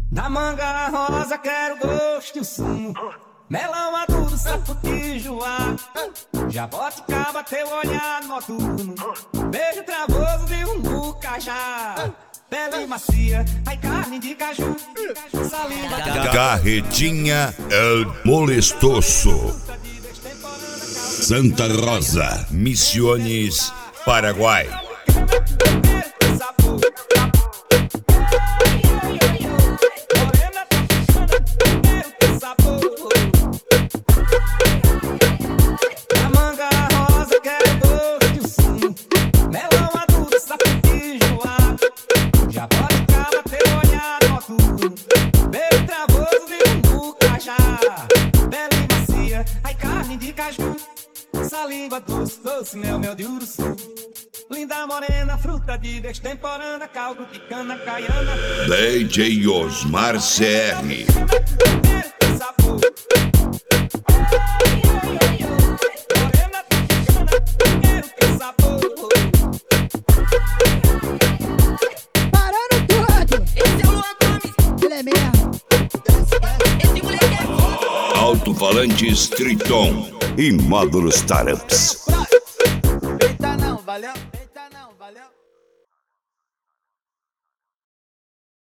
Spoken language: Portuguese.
Da manga rosa quero gosto e o sumo, melão maduro, saputijuá, jaboticaba, teu olhar noturno, beijo travoso de um cajá, pele macia, ai carne de caju, saliva. Carretinha El Molestoso, Santa Rosa, Misiones, Paraguai. Saliva doce, doce, mel de uruçu. Linda morena, fruta de destemporânea, caldo de cana caiana. DJ Osmar CR. Parando tudo! Esse é o Luan Gomes. Ele é mesmo. Esse moleque é foda. Alto-falantes Triton e Módulos Startups. Eita não, valeu?